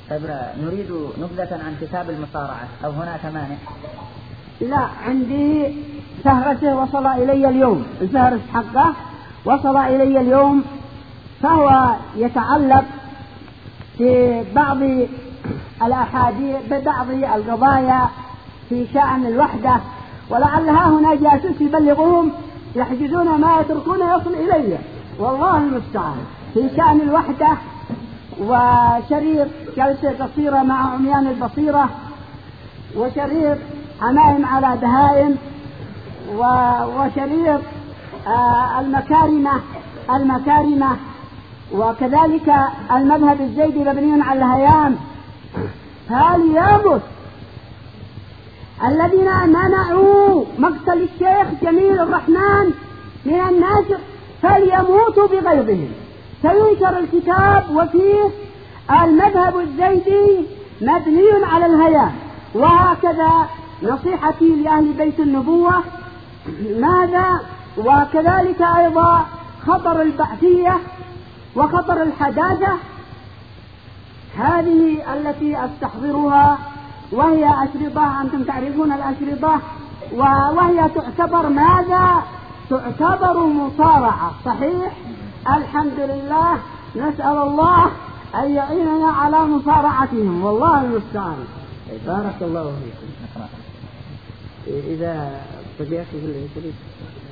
طيب نريد نبذة عن كتاب المصارعة، أو هناك مانع؟ لا، عندي فهرسه وصل إلي اليوم، الفهرس حقه وصل إلي اليوم، فهو يتعلق في بعض الأحاديث ببعض القضايا في شأن الوحدة، ولعلها هنا جاسوس يبلغهم يحجزون ما يتركون يصل إلي، والله المستعان، في شأن الوحدة، وشريط جلسة قصيرة مع عميان البصيرة، وشريط حمائم على بهائم، وشريط المكارمة، وكذلك المذهب الزيدي مبني على الهيام. فليمت الذين منعوا مقتل الشيخ جميل الرحمن من النشر فليموتوا بغيظهم. سينشر الكتاب وفيه المذهب الزيدي مبني على الهيام. وهكذا نصيحتي لأهل بيت النبوة ماذا، وكذلك أيضا خطر البعثية وخطر الحداثة، هذه التي أستحضرها، وهي أشرطة، أنتم تعرفون الأشرطة، وهي تعتبر ماذا؟ تعتبر مصارعة. صحيح، الحمد لله، نسأل الله أن يعيننا على مصارعتهم، والله المستعان. بارك الله فيكم. إذا بدأت في